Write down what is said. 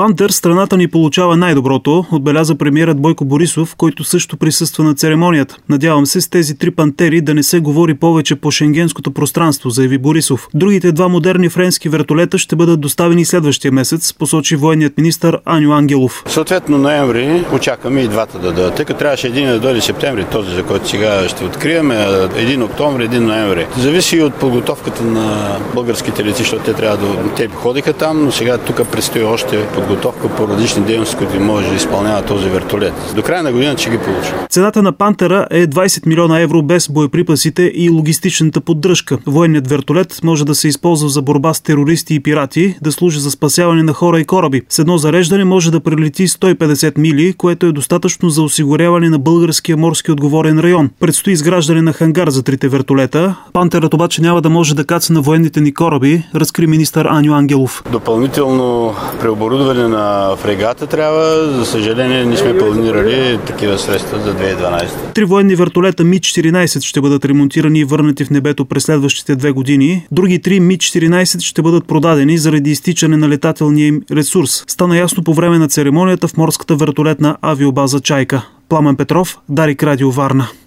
Пантер страната ни получава най-доброто, отбеляза премиерът Бойко Борисов, който също присъства на церемонията. Надявам се с тези 3 пантери да не се говори повече по шенгенското пространство, заяви Борисов. Другите 2 модерни френски вертолета ще бъдат доставени следващия месец, посочи военният министър Аню Ангелов. Съответно ноември очакваме и двата да дойдат. Тъй като трябваше един да дойде септември, този за който сега ще открием, един октомври, един ноември. Зависи и от подготовката на българските летци, защото те ходиха там, но сега тук предстои още подготовка по различни дейности, които може да изпълнява този вертолет. До края на годината ще ги получим. Цената на Пантера е 20 милиона евро без боеприпасите и логистичната поддръжка. Военният вертолет може да се използва за борба с терористи и пирати, да служи за спасяване на хора и кораби. С едно зареждане може да прелети 150 мили, което е достатъчно за осигуряване на българския морски отговорен район. Предстои изграждане на хангар за 3 вертолета. Пантерът обаче няма да може да каца на военните ни кораби, разкри министър Аню Ангелов. Допълнително преоборудване на фрегата трябва. За съжаление не сме планирали такива средства за 2012. 3 военни вертолета Ми-14 ще бъдат ремонтирани и върнати в небето през следващите 2 години. Други 3 Ми-14 ще бъдат продадени заради изтичане на летателния им ресурс. Стана ясно по време на церемонията в морската вертолетна авиобаза Чайка. Пламен Петров, Дарик Радио Варна.